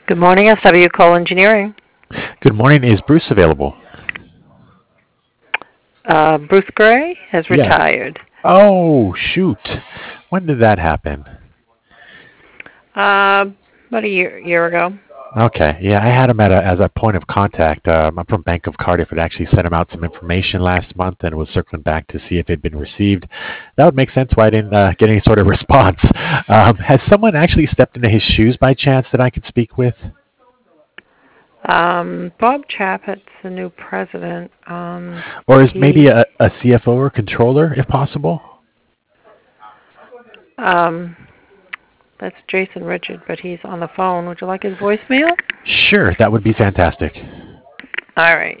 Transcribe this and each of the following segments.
Good morning, SW Cole Engineering. Good morning. Is Bruce available? Bruce Gray has Yes. retired. Oh, shoot. When did that happen? About a year ago. Okay. Yeah, I had him as a point of contact. I'm from Bank of Cardiff. It actually sent him out some information last month and was circling back to see if it had been received. That would make sense why I didn't get any sort of response. Has someone actually stepped into his shoes by chance that I could speak with? Bob Chappett's the new president. Or is maybe He, a CFO or controller, if possible? um, that's Jason Richard, but he's on the phone. Would you like his voicemail? Sure, that would be fantastic. All right.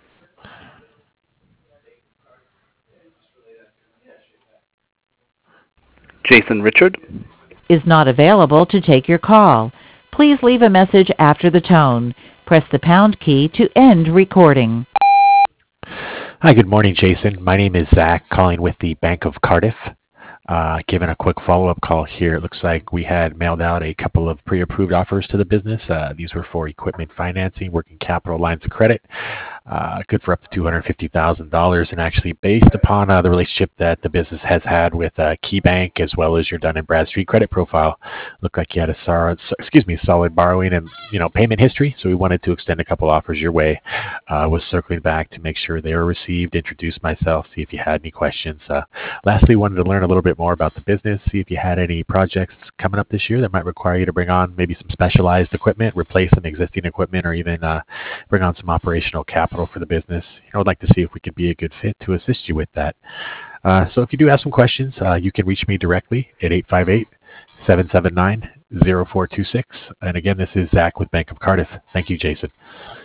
Jason Richard is not available to take your call. Please leave a message after the tone. Press the pound key to end recording. Hi, good morning, Jason. My name is Zach, calling with the Bank of Cardiff. Given a quick follow-up call here, it looks like we had mailed out a couple of pre-approved offers to the business. These were for equipment financing, working capital lines of credit, good for up to $250,000, and actually based upon the relationship that the business has had with KeyBank as well as your Dun and Bradstreet credit profile, looked like you had a solid borrowing and payment history. So we wanted to extend a couple offers your way. Was circling back to make sure they were received, introduce myself, see if you had any questions. Lastly, wanted to learn a little bit more about the business, see if you had any projects coming up this year that might require you to bring on maybe some specialized equipment, replace some existing equipment, or even bring on some operational capital for the business. I'd like to see if we could be a good fit to assist you with that. So if you do have some questions, you can reach me directly at 858-779-0426. And again, this is Zach with Bank of Cardiff. Thank you, Jason.